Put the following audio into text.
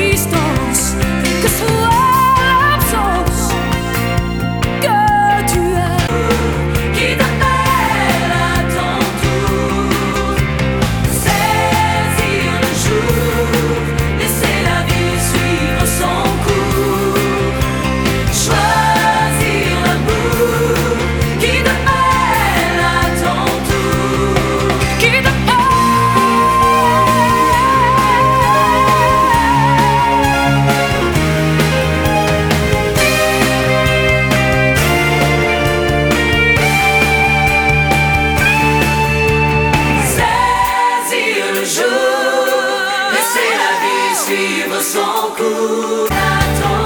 distance, quelle que soit l'absence que tu as, qui t'appelle à ton tour. Saisir le jour, laisser la vie suivre son cours. Choisir l'amour qui t'appelle à ton tour, qui t'appelle. Saisir le jour, laisser la vie suivre son cours. Attends.